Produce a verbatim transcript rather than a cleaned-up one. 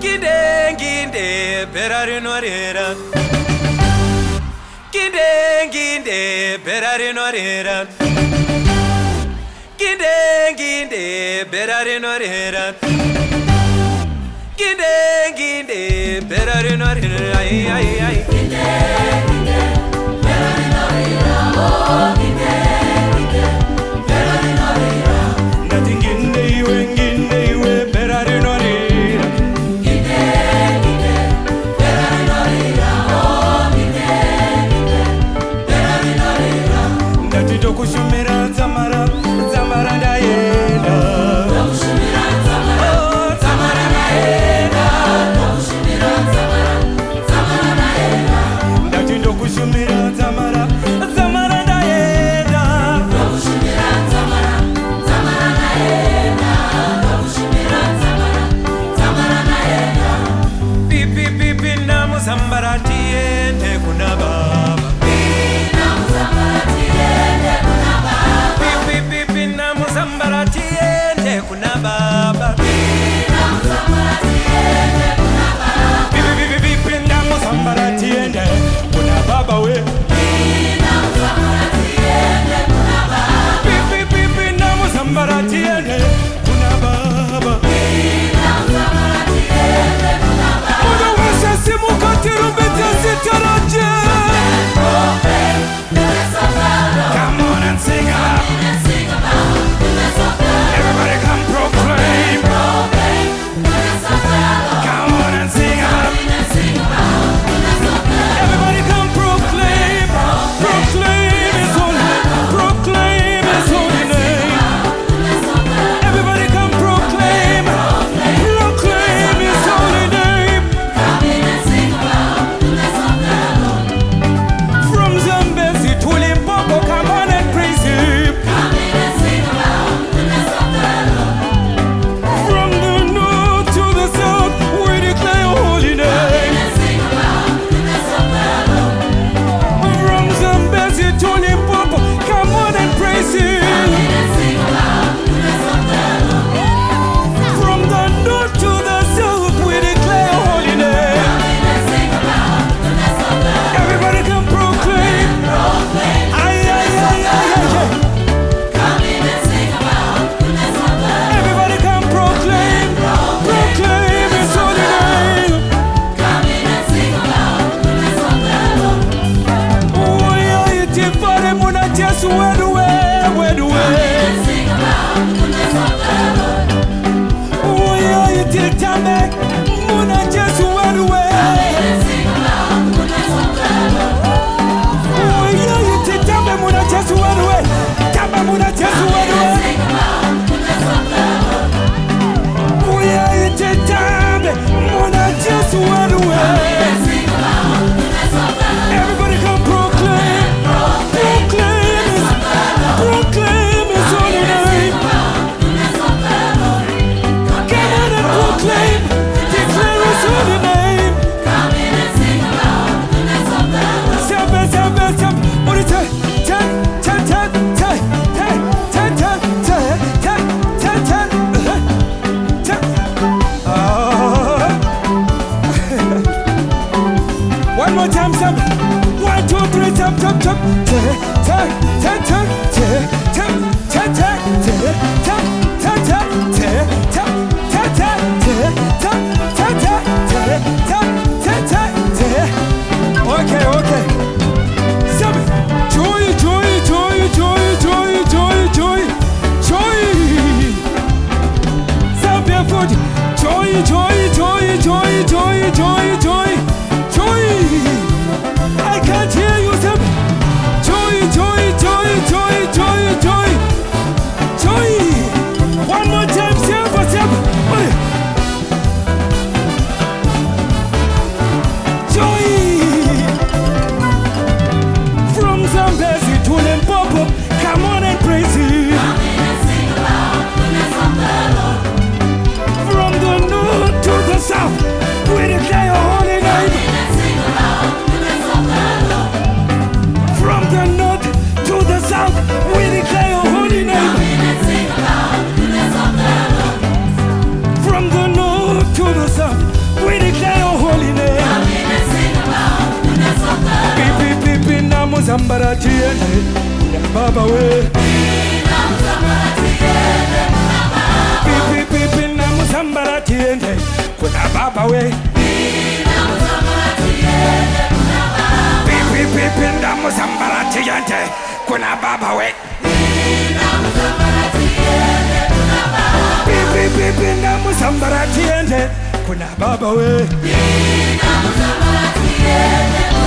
Ginde ginde berare norera. Ginde ginde berare norera. Ginde ginde berare norera. Ginde ginde berare norera. Ay ay ay. Ginde ginde berare norera. Oh ginde ginde berare norera. Nothing ginde you ginde you berare norera. Ginde ginde berare norera. Oh ginde ginde berare norera. Nothing to kushumira zamara zamara daenda. Kushumira zamara oh zamara daenda. Kushumira zamara zamara daenda. Nothing to kushumira zamara zamara daenda. Kushumira zamara zamara daenda. Kushumira zamara zamara daenda. Pipi pipi na musambara tiende kuna baba. Na musambara tiende kuna baba. Pipi pipi na musambara tiende kuna baba. Na musambara tiende kuna baba. Pipi pipi pipi na musambara tiende kuna baba we. Na musambara tiende kuna baba. Pipi pipi na musambara tiende kuna baba. Na musambara tiende kuna baba. Moyo wese simu katiru bete sitaraje. Come on and sing out. Everybody come proclaim. Come on and sing out. Everybody come proclaim. Proclaim His holy name. Proclaim His holy name. Everybody come proclaim. Proclaim His holy name. From Zambezi to Limpopo, come on and praise Him. From the north to the south, we declare Your holy name. From Zambezi to Limpopo, come on and praise Him. From the north to the south, we declare Your holy name. Everybody come proclaim. Ay, ay, ay, ay, ay, ay. Everybody come proclaim. Proclaim His holy name. Oh, yeah, it is for the moon, I just went away, went away. Oh, yeah, it is time, moon, I just went away. Oh, yeah, it is time, moon, I just went away. Time, moon, I just went away. Oh, yeah, it is time, moon, I just went away. Everybody come proclaim, proclaim His, proclaim His holy name. Come on and proclaim, declare His holy name. Seven, seven, seven. What is it? Ten, ten, ten, ten, ten, ten, ten. tiende kuna baba we. Pipi pipi na musambara tiende kuna baba we. Pipi pipi na musambara tiende kuna baba we. Pipi pipi na musambara tiende kuna baba we.